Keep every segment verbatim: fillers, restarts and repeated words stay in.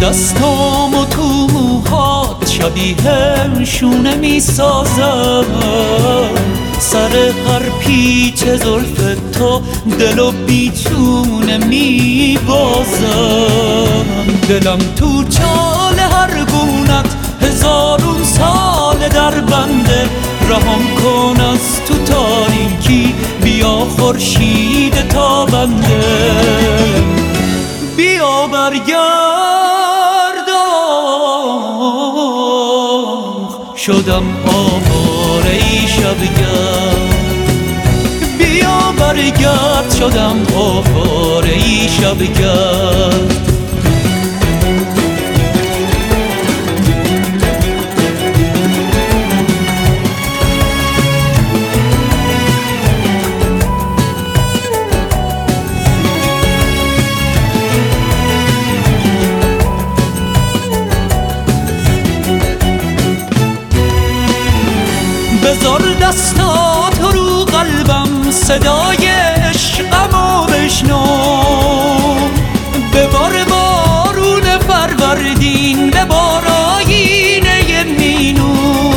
دستام و تو موهات شبیه شونه می سازم، سر هر پیچ زلف تو دل و بیچونه می بازم. دلم تو چال هر گونت هزارون سال در بنده، رهام کن از تو تاریکی بیا خورشید تابنده. بیا برگردم شدم آواره ای شبگرد، بیا برگرد شدم آواره ای شبگرد. بذار دستات رو قلبم صدای عشقمو بشنو، ببار بارون فروردین به بارآیینه مینو.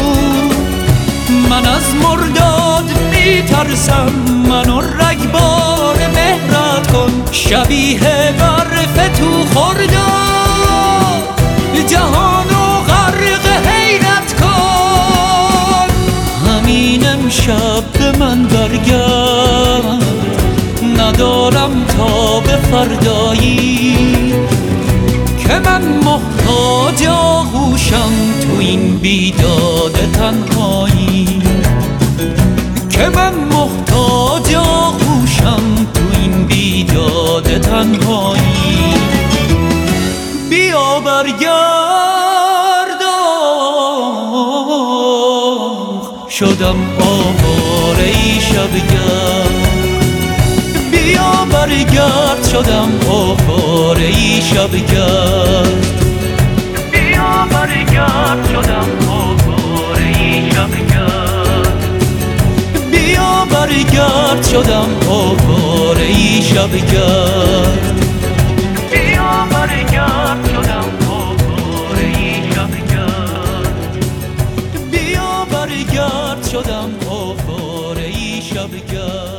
من از مرداد میترسم، منو رگبار مهرت کن، شبیه برف تو خرداد جهانو غرق حیرت کن. همین امشب به من برگرد، ندارم تا به فردایی، که من محتاج آغوشم تو این بیداد تنهایی، که من محتاج آغوشم تو این بیداد تنهایی. بیا برگردم شدم آواره ای شبگرد، بیا برگرد شدم آواره ای شبگرد، بیا برگرد شدم آواره ای شبگرد، بیا برگرد شدم آواره ای شبگرد، بیا برگرد شدم آواره ای شبگرد، بیا برگرد شدم آواره ای شبگرد.